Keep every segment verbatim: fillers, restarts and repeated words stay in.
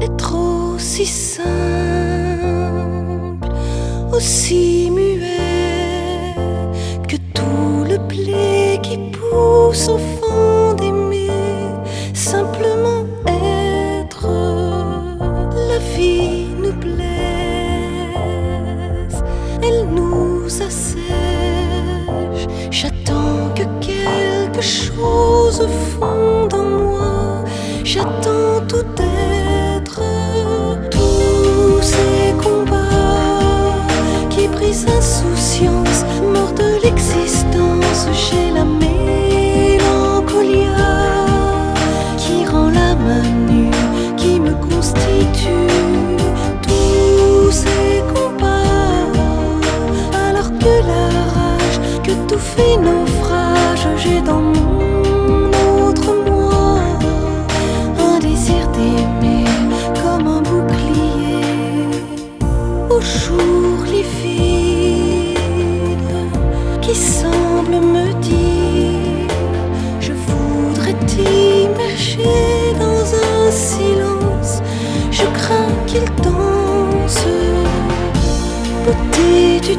être aussi simple, aussi muet que tout le blé qui pousse au fond des mers. Simplement être, la vie nous blesse, elle nous assèche. J'attends que quelque chose fonde en moi, j'attends tout être. Tous ces combats qui brisent insouciance, mort de l'existence, j'ai la mélancolia qui rend la main nue, qui me constitue. Tous ces combats, alors que la rage, que tout fait naufrage, j'ai dans mon autre moi un désir d'aimer comme un bouclier. Au jour livide qui semble me dire: je voudrais t'immerger dans un silence, je crains qu'il danse. Beauté du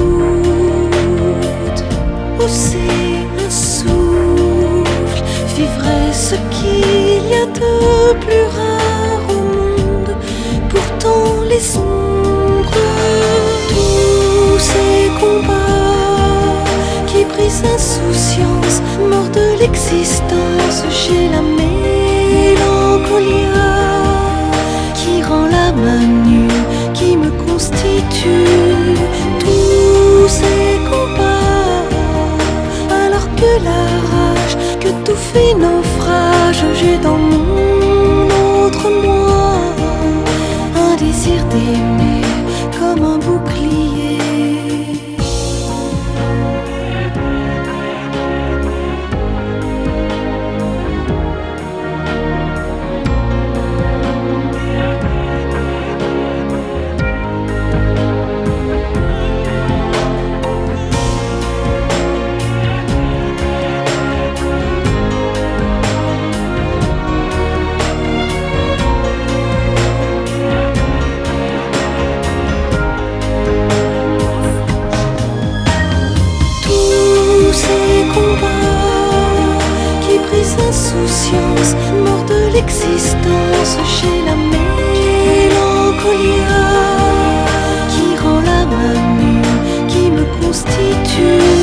doute, oser un souffle, vivrait ce qu'il y a de plus rare au monde. Pourtant les ombres, tous ces combats qui brisent insouciance, mort de l'existence, j'ai la mélancolia qui rend la main nue, qui me constitue. Tous ces combats, alors que la rage, que tout fait naufrage, j'ai dans mon autre moi un désir d'aimer comme un bouclier. Insouciance, mort de l'existence, j'ai la mélancolia qui rend la main nue, qui me constitue.